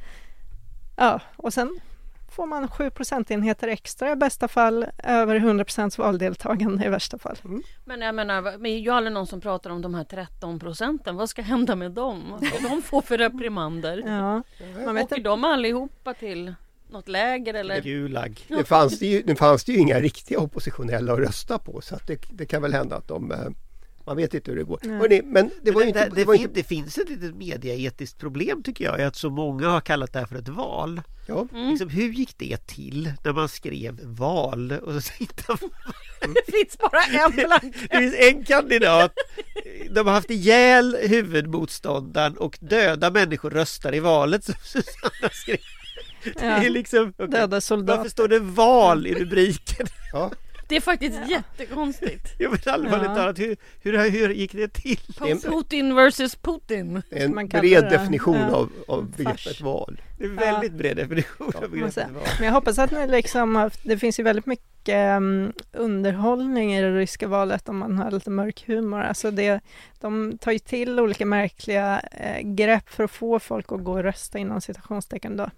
Ja, och sen får man sju procentenheter extra i bästa fall, över hundra procent valdeltagande i värsta fall. Mm. Men jag menar, men det är ju aldrig någon som pratar om de här tretton procenten. Vad ska hända med dem? Vad ska de få för reprimander? Ja, man vet Åker inte. de allihopa till något läger eller? Gulag. Det fanns det, ju, det fanns det ju inga riktiga oppositionella att rösta på, så att det, det kan väl hända att de... eh, Man vet inte hur det går. Hörrni, men det var Men ju det, inte... det, Det var fin, inte det finns ett litet mediaetiskt problem tycker jag, att så många har kallat det här för ett val. ja. Mm. Liksom, hur gick det till när man skrev val? Och så hittar man... Det finns bara en blank. Det finns en kandidat. De har haft ihjäl huvudmotståndaren och döda människor röstar i valet, som Susanna skrev. Det är Ja, liksom, okay. döda soldater. Varför står det val i rubriken? Ja. Det är faktiskt jättekonstigt. Jag vet allvarligt Ja. talat, hur, hur, hur gick det till? En- Putin versus Putin. En man kallar bred det. definition Ja. av, av En begreppet fars. val. Det är en väldigt bred definition av Man begreppet säger. val. Men jag hoppas att ni liksom, det finns ju väldigt mycket um, underhållning i det ryska valet om man har lite mörk humor. Alltså det, de tar ju till olika märkliga eh, grepp för att få folk att gå och rösta inom citationstecken då.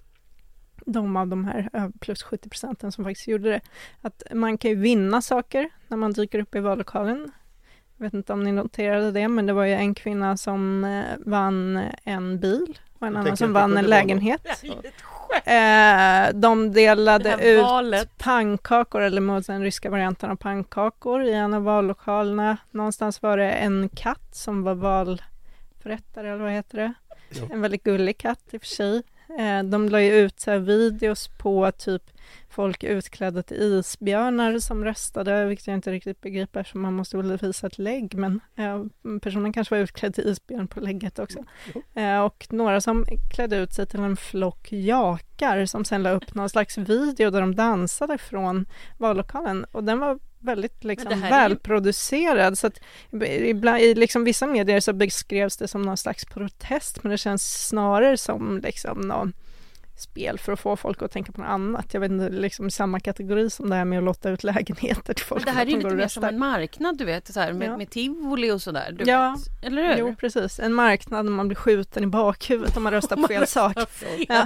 De av de här över plus sjuttio procenten som faktiskt gjorde det. Att man kan ju vinna saker när man dyker upp i vallokalen. Jag vet inte om ni noterade det, men det var ju en kvinna som eh, vann en bil och en Jag annan tänker som att det vann en kunde vara lägenhet. Det är ett skämt. Eh, de Det delade här ut valet. pannkakor, eller mot den ryska varianten av pannkakor i en av vallokalerna. Någonstans var det en katt som var valförrättare, eller vad heter det? Ja. En väldigt gullig katt i och för sig. Eh, de la ju ut så här videos på typ folk utklädda till isbjörnar som röstade, vilket jag inte riktigt begriper eftersom man måste väl visa ett lägg, men eh, personen kanske var utklädd till isbjörn på lägget också. Eh, och några som klädde ut sig till en flock jakar som sen la upp någon slags video där de dansade från vallokalen, och den var väldigt liksom Men det här är ju- välproducerad, så att ibland, i liksom vissa medier så beskrevs det som någon slags protest, men det känns snarare som liksom någon spel för att få folk att tänka på något annat. Jag vet inte, liksom samma kategori som det här med att lotta ut lägenheter till folk. Men det här att är de ju går lite och mer röstar. som en marknad, du vet, så här, med, Ja. med tivoli och sådär. Du Ja. vet. Eller hur? Jo, precis. En marknad där man blir skjuten i bakhuvudet om man röstar på Man fel röstar sak. fel. Ja.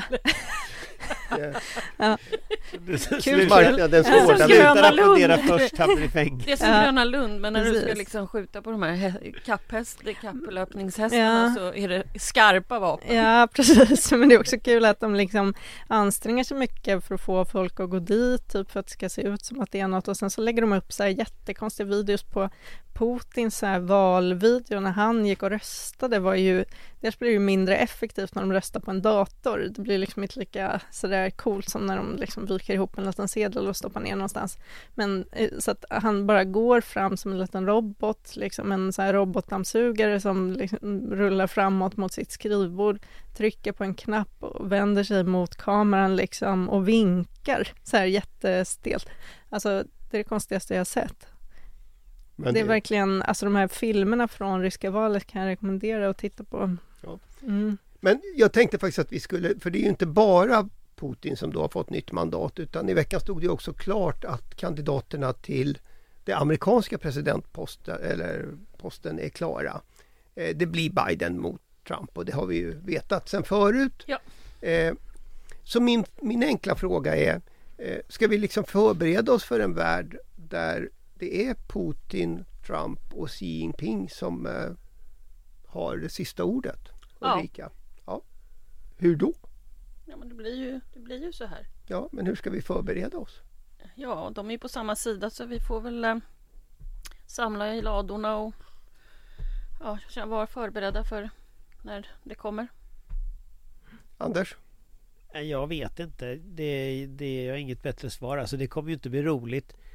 Ja. Kul. Marknadens Ja. hårda Gröna lutar. Sluta Lund. applådera först, hamnar i fängelse. Det är som Ja. Gröna Lund, men när du ska Precis. liksom skjuta på de här hä- kapphäst, kapplöpningshästarna Ja. så är det skarpa vapen. Ja, precis. Men det är också kul att de liksom anstränger sig mycket för att få folk att gå dit, typ för att det ska se ut som att det är något. Och sen så lägger de upp så här jättekonstiga videos på Putins så här valvideo när han gick och röstade. Var ju, dels blir det ju mindre effektivt när de röstar på en dator. Det blir liksom inte lika så där coolt som när de liksom viker ihop en liten sedel och stoppar ner någonstans. Men eh, så att han bara går fram som en liten robot, liksom en så här robotdammsugare som liksom rullar framåt mot sitt skrivbord, trycker på en knapp och vänder sig mot kameran liksom och vinkar så här jättestelt. Alltså det är det konstigaste jag har sett. Men Det är verkligen, alltså de här filmerna från ryska valet kan jag rekommendera att titta på. Ja. Mm. Men jag tänkte faktiskt att vi skulle, för det är ju inte bara Putin som då har fått nytt mandat, utan i veckan stod det också klart att kandidaterna till det amerikanska presidentposten eller posten är klara. Eh, det blir Biden mot Trump, och det har vi ju vetat sedan förut. Ja. Eh, så min, min enkla fråga är, eh, ska vi liksom förbereda oss för en värld där det är Putin, Trump och Xi Jinping som eh, har det sista ordet? Ja. Ulrika? Ja. Hur då? Ja, men det blir ju, det blir ju så här. Ja, men hur ska vi förbereda oss? Ja, de är ju på samma sida, så vi får väl eh, samla i ladorna och ja, vara förberedda för när det kommer. Anders? Nej, jag vet inte. Det, det är inget bättre svar. Alltså, det kommer ju inte bli roligt.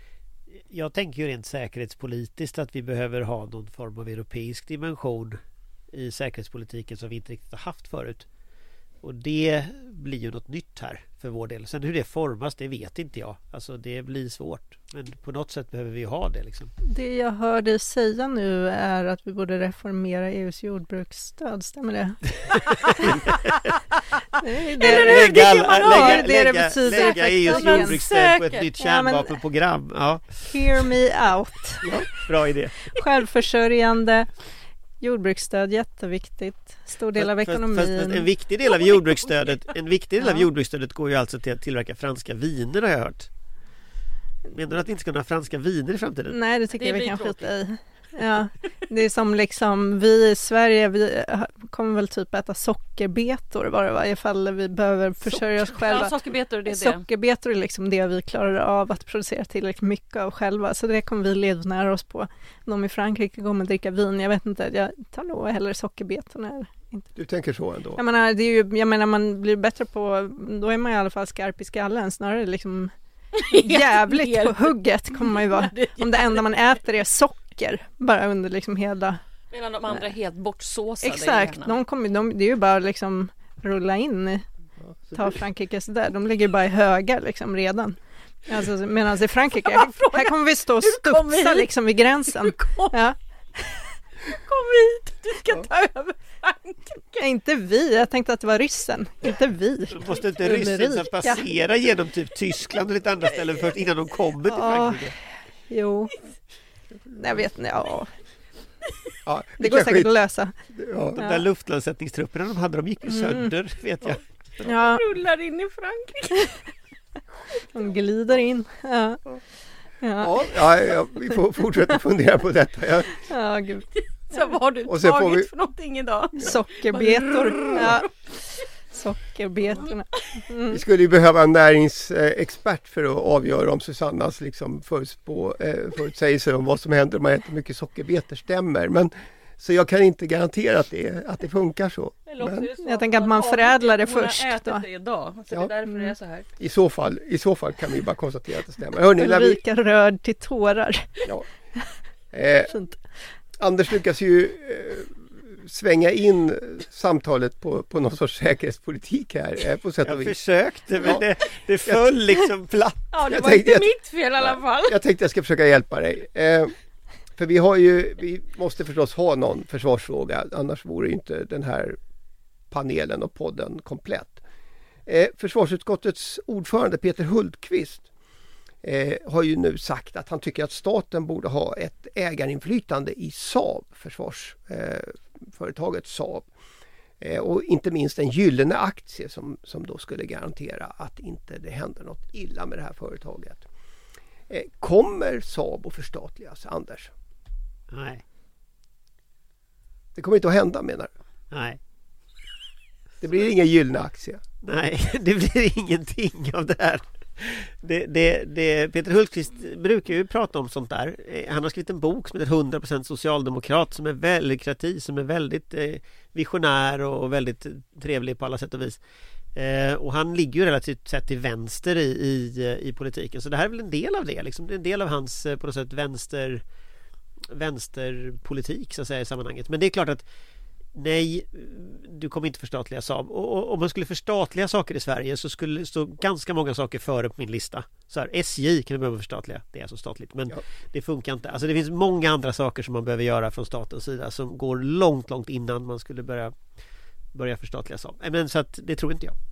jag tänker ju rent säkerhetspolitiskt att vi behöver ha någon form av europeisk dimension i säkerhetspolitiken som vi inte riktigt har haft förut. Och det blir ju något nytt här för vår del. Sen hur det formas, det vet inte jag. Alltså det blir svårt. Men på något sätt behöver vi ha det liksom. Det jag hör dig säga nu är att vi borde reformera E U:s jordbruksstöd, stämmer det? det är det, Eller hur? Lägga, lägga, lägga, det det betyder. lägga E U:s jordbruksstöd på ett nytt kärnvapenprogram. Ja. Hear me out. Ja, bra idé. Självförsörjande. Jordbruksstöd, jätteviktigt. Stor del av Fast- ekonomin. fast- fast en viktig del av jordbruksstödet, en viktig del av jordbruksstödet går ju alltså till att tillverka franska viner, har jag hört. Menar du att vi inte ska ha franska viner i framtiden? Nej, det tycker Det jag vi blir kan tråkigt. skjuta i. Ja, det är som liksom vi i Sverige, vi kommer väl typ äta sockerbetor var det va? Ifall vi behöver försörja oss själva. Ja, sockerbetor, det är det. Sockerbetor är liksom det vi klarar av att producera tillräckligt mycket av själva. Så det kommer vi levnära oss på. De i Frankrike kommer dricka vin. Jag vet inte, jag tar nog hellre sockerbetorna. Du tänker så ändå? Jag menar, det är ju, jag menar, man blir bättre på, då är man i alla fall skarp i skallen. Snarare liksom jävligt på hugget kommer man ju vara. Om det enda man äter är socker. Bara under liksom hela... Medan de andra är helt bortsåsade. Exakt, gärna. de kommer, de, det är ju bara liksom rulla in i, ta Frankrike så där. De ligger bara i högar liksom redan. Alltså, medan i Frankrike, här kommer vi stå och studsa liksom vid gränsen. Ja. Kom hit, du ska ta över Frankrike. Inte vi, jag tänkte att det var ryssen, inte vi. Måste inte ryssen så passera genom typ Tyskland och lite andra ställen först innan de kommer till Ja. Frankrike? Jo, jag vet inte, ja. Ja, Det går säkert skit- att lösa. Ja. De där luftlandsättningstrupperna de hade, de gick ju sönder, vet jag. Ja, Rullar in i Frankrike. de glider in. Ja, ja, Ja, ja, ja, vi får fortsätta fundera på detta. Ja. ja gud. Så vad har du Och sen får tagit vi- för någonting idag? Sockerbetor. Ja. Sockerbetorna. Mm. Vi skulle ju behöva en näringsexpert för att avgöra om Susannas liksom förutspå, eh, förutsägelser om vad som händer om man äter mycket sockerbetor stämmer. Men, så jag kan inte garantera att det, att det funkar så. Men Jag tänker att man förädlar det först Hon har ätit då. det idag, så Ja. det är därför det är så här. i så fall, i så fall kan vi bara konstatera att det stämmer. Hörrni, när vi, Ulrika rörd till tårar. ja. eh, Fint. Anders lyckas ju eh, svänga in samtalet på, på någon sorts säkerhetspolitik här eh, på sätt och Jag vis. försökte, men Ja. det, det föll liksom platt. Ja, det Jag var tänkte inte att- mitt fel i alla fall. Jag tänkte jag ska försöka hjälpa dig. Eh, för vi har ju, vi måste förstås ha någon försvarsfråga, annars vore ju inte den här panelen och podden komplett. Eh, försvarsutskottets ordförande Peter Hultqvist eh, har ju nu sagt att han tycker att staten borde ha ett ägarinflytande i Saab, försvarsföretaget eh, Saab. Eh, och inte minst en gyllene aktie som, som då skulle garantera att inte det händer något illa med det här företaget. Eh, kommer Saab att förstatligas, Anders? Nej, Det kommer inte att hända, menar du? nej, Det blir ingen gyllene aktie. nej, det blir ingenting av det här. Det, det, det, Peter Hultqvist brukar ju prata om sånt där. Eh, Han har skrivit en bok som heter hundra procent socialdemokrat, som är väldigt kreativ, som är väldigt eh, visionär och väldigt trevlig på alla sätt och vis. Eh, och han ligger ju relativt sett till vänster i, i, i politiken. Så det här är väl en del av det. Liksom. Det är en del av hans eh, på något sätt vänster, vänsterpolitik så att säga, i sammanhanget. Men det är klart att nej, du kommer inte förstatliga Saab. Och, och om man skulle förstatliga saker i Sverige så skulle det stå ganska många saker före på min lista. Så här, S J kan vi behöva förstatliga. Det är alltså statligt, men Ja. det funkar inte. Alltså det finns många andra saker som man behöver göra från statens sida som går långt, långt innan man skulle börja börja förstatliga Saab. Men så att det tror inte jag.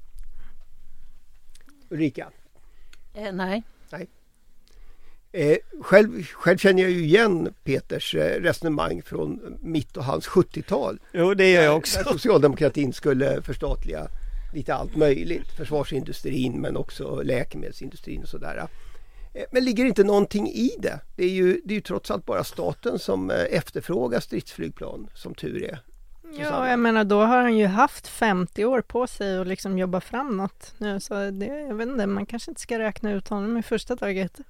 Ulrika? Eh, nej. Eh, själv, själv känner jag ju igen Peters eh, resonemang från mitt och hans sjuttiotal. Jo, det gör jag Där också. socialdemokratin skulle förstatliga lite allt möjligt. Försvarsindustrin men också läkemedelsindustrin och sådär. Eh, men ligger inte någonting i det? Det är ju, det är ju trots allt bara staten som eh, efterfrågar stridsflygplan, som tur är. Ja, jag menar då har han ju haft femtio år på sig och liksom jobba fram något nu. Så det, jag vet inte, man kanske inte ska räkna ut honom i första taget.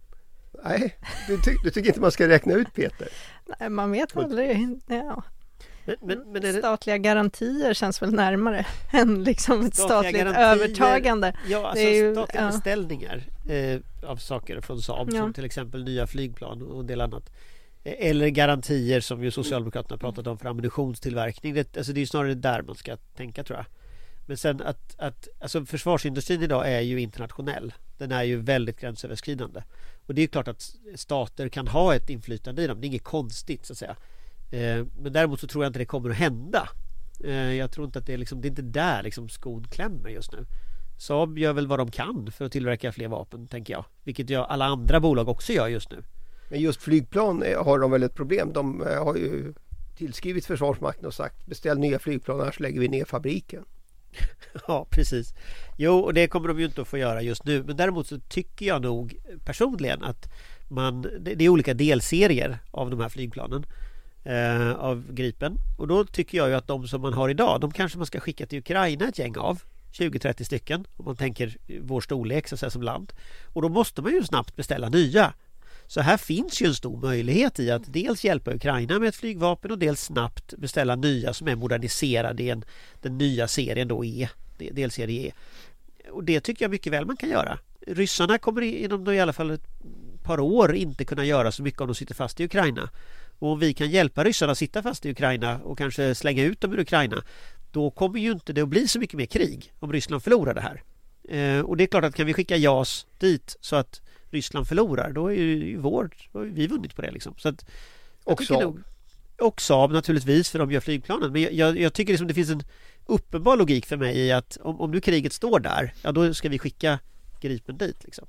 Nej, du, ty- du tycker inte man ska räkna ut Peter? Nej, man vet aldrig. Ja. Men, men, men är det... Statliga garantier känns väl närmare än liksom ett Statliga statligt garantier, övertagande. Ja, alltså Det är ju- statliga ja. beställningar eh, av saker från Saab, Ja. som till exempel nya flygplan och en del annat. Eh, Eller garantier som ju Socialdemokraterna pratat om för ammunitionstillverkning. Det, alltså det är ju snarare där man ska tänka, tror jag. Men sen att, att alltså försvarsindustrin idag är ju internationell. Den är ju väldigt gränsöverskridande. Och det är ju klart att stater kan ha ett inflytande i dem. Det är inget konstigt, så att säga. Eh, men däremot så tror jag inte det kommer att hända. Eh, jag tror inte att det är liksom, det är inte där liksom skon klämmer just nu. Saab gör väl vad de kan för att tillverka fler vapen, tänker jag. Vilket jag, alla andra bolag också gör just nu. Men just flygplan eh, har de väl ett problem. De eh, har ju tillskrivit Försvarsmakten och sagt beställ nya flygplan, annars lägger vi ner fabriken. Ja, precis. Jo, och det kommer de ju inte att få göra just nu. Men däremot så tycker jag nog personligen att man, det, det är olika delserier av de här flygplanen. Eh, av Gripen. Och då tycker jag ju att de som man har idag, de kanske man ska skicka till Ukraina ett gäng av. tjugo till trettio stycken. Om man tänker vår storlek så att säga, som land. Och då måste man ju snabbt beställa nya. Så här finns ju en stor möjlighet i att dels hjälpa Ukraina med ett flygvapen och dels snabbt beställa nya som är moderniserade i en, den nya serien då E, delserie E. Och det tycker jag mycket väl man kan göra. Ryssarna kommer inom då i alla fall ett par år inte kunna göra så mycket om de sitter fast i Ukraina. Och om vi kan hjälpa ryssarna att sitta fast i Ukraina och kanske slänga ut dem ur Ukraina, då kommer ju inte det att bli så mycket mer krig om Ryssland förlorar det här. Eh, och det är klart att kan vi skicka JAS dit så att Ryssland förlorar, då är ju vår, då har vi vunnit på det liksom. Så att, Och Saab. nog, och Saab naturligtvis, för de gör flygplanen. Men jag, jag, jag tycker liksom det finns en uppenbar logik för mig i att om, om nu kriget står där, ja då ska vi skicka Gripen dit liksom.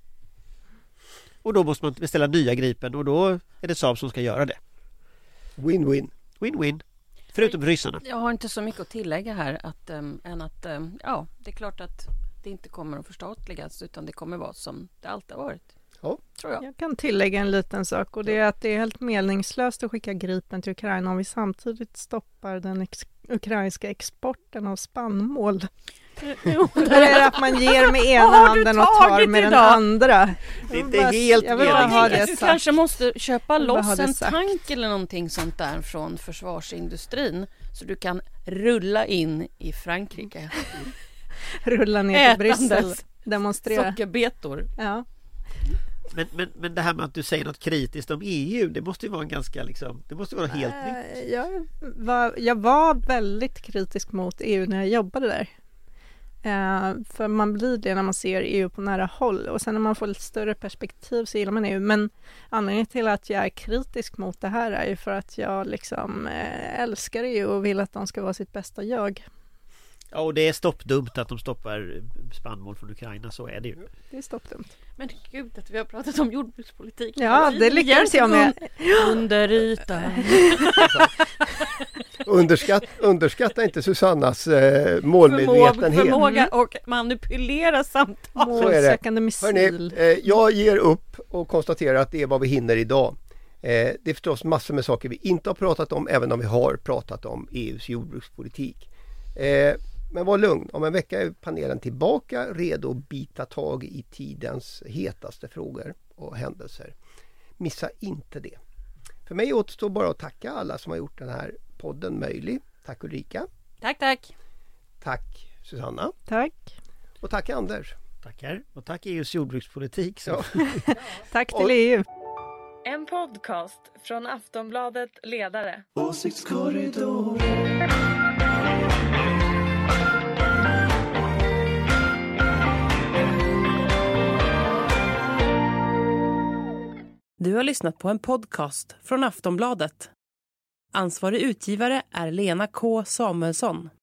Och då måste man beställa nya Gripen och då är det Saab som ska göra det. Win-win. Win-win. Förutom ryssarna. Jag har inte så mycket att tillägga här att, um, än att um, ja, det är klart att det inte kommer att förstatligas utan det kommer vara som det alltid har varit. Ja. Tror jag. Jag kan tillägga en liten sak och det är att det är helt meningslöst att skicka Gripen till Ukraina om vi samtidigt stoppar den ex- ukrainska exporten av spannmål. Det är att man ger med ena Vad har du handen och tar tagit med den idag? andra. Det är Jag inte vill bara- helt jag vill bara ha det Du sagt. kanske måste köpa Jag vill bara ha loss det en sagt. tank eller någonting sånt där från försvarsindustrin så du kan rulla in i Frankrike. Rulla ner till Ätandes Bryssel, demonstrera. sockerbetor. Ja. Men, men, men det här med att du säger något kritiskt om E U, det måste ju vara en ganska liksom, det måste vara helt nytt. Eh, Jag var, jag var väldigt kritisk mot E U när jag jobbade där. Eh, för man blir det när man ser E U på nära håll och sen när man får lite större perspektiv så gillar man E U. Men anledningen till att jag är kritisk mot det här är ju för att jag liksom eh, älskar E U och vill att de ska vara sitt bästa jag. Ja, och det är stoppdumt att de stoppar spannmål från Ukraina, så är det ju. Det är stoppdumt. Men gud att vi har pratat om jordbrukspolitik. Ja, det lyckades jag med. Under ytan. Underskatt, underskatta inte Susannas eh, målmedvetenhet. Förmåga och manipulera samtal. Så är det. Målsökande missil. Hörrni, eh, jag ger upp och konstaterar att det är vad vi hinner idag. Eh, det är förstås massor med saker vi inte har pratat om, även om vi har pratat om E U:s jordbrukspolitik. Eh, men var lugn, om en vecka är panelen tillbaka, redo att bita tag i tidens hetaste frågor och händelser. Missa inte det. För mig återstår bara att tacka alla som har gjort den här podden möjlig. Tack Ulrika. Tack, tack. Tack Susanna. Tack. Och tack Anders. Tackar. Och tack E U:s jordbrukspolitik. Så. Ja. Tack till Och- E U. En podcast från Aftonbladet Ledare. Åsiktskorridor. Du har lyssnat på en podcast från Aftonbladet. Ansvarig utgivare är Lena K Samuelsson.